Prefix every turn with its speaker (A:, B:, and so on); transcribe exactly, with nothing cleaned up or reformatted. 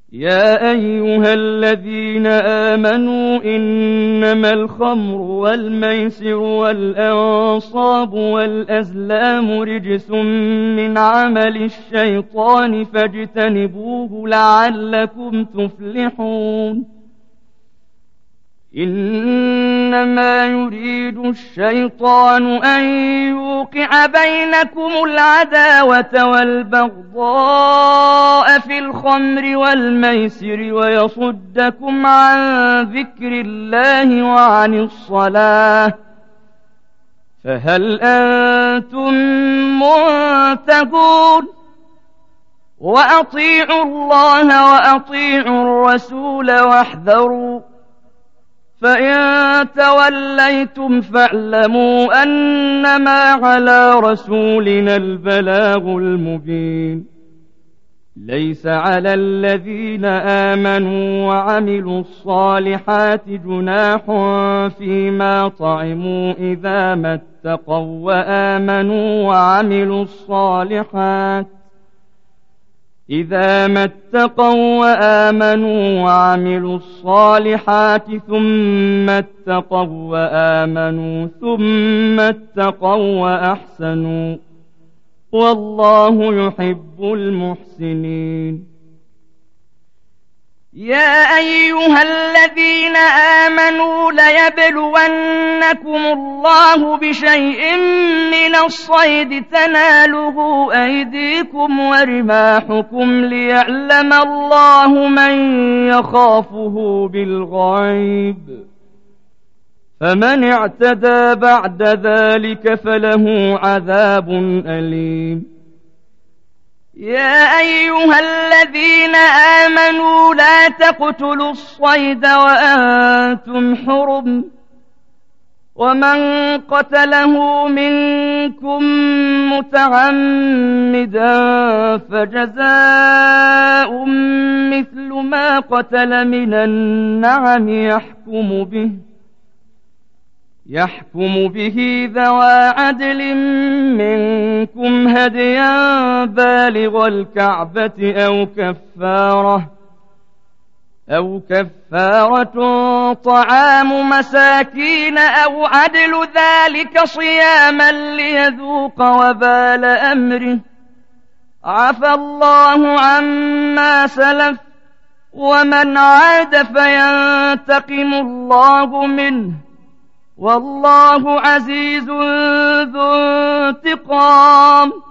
A: يا أيها الذين آمنوا إنما الخمر والميسر والأنصاب والأزلام رجس من عمل الشيطان فاجتنبوه لعلكم تفلحون إنما يريد الشيطان أن يوقع بينكم العداوة والبغضاء في الخمر والميسر ويصدكم عن ذكر الله وعن الصلاة فهل أنتم منتهون وأطيعوا الله وأطيعوا الرسول واحذروا فإن توليتم فاعلموا أنما على رسولنا البلاغ المبين ليس على الذين آمنوا وعملوا الصالحات جناح فيما طعموا إذا ما اتقوا وآمنوا وعملوا الصالحات إذا ما اتقوا وآمنوا وعملوا الصالحات ثم اتقوا وآمنوا ثم اتقوا وأحسنوا والله يحب المحسنين يا أيها الذين آمنوا ليبلونكم الله بشيء من الصيد تناله أيديكم ورماحكم ليعلم الله من يخافه بالغيب فمن اعتدى بعد ذلك فله عذاب أليم يا أيها الذين آمنوا لا تقتلوا الصيد وأنتم حرم ومن قتله منكم متعمدا فجزاء مثل ما قتل من النعم يحكم به يحكم به ذوى عدل منكم هديا بالغ الكعبة أو كفارة أو كفارة طعام مساكين أو عدل ذلك صياما ليذوق وبال أمره عفى الله عما سلف ومن عاد فينتقم الله منه والله عزيز ذو انتقام